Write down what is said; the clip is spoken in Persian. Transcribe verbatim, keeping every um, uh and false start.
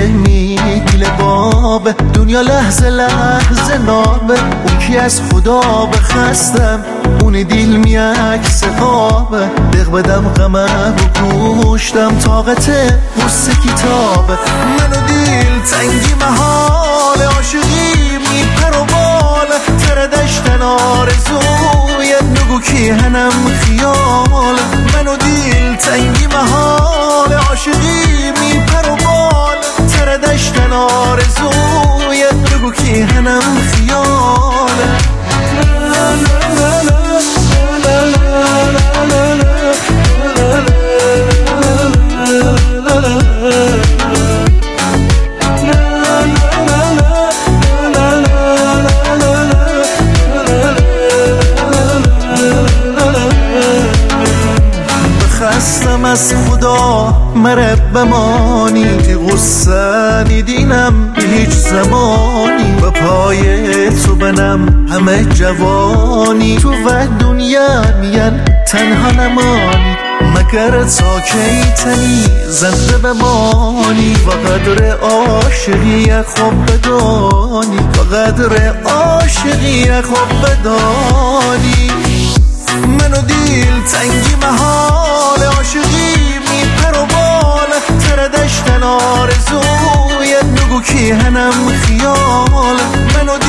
میگیل باب دنیا لحظه لحظه نابه اون کی از خدا بخستم اون دیل میعکس خوابه دق بدم غمه رو گوشتم طاقت بوس کتابه منو دیل تنگی محال عاشقی میپر و بال تردشتن آرزوی نگو کی هنم خیال منو دیل تنگی محال عاشقی میپر و بال تردشتن آرزوی نگو کی هنم خیال خستم از خدا مرب بمانی که غصه ندینم به هیچ زمانی به پای تو بنم همه جوانی تو و دنیا میان تنها نمانی مگر تا کی تنی زنده بمانی و قدر عاشقی خوب بدانی و قدر عاشقی خوب بدانی منو دیل تنگی محال عاشقی میپر و بال تردشتن آرزوی نگو کی هنم خیال منو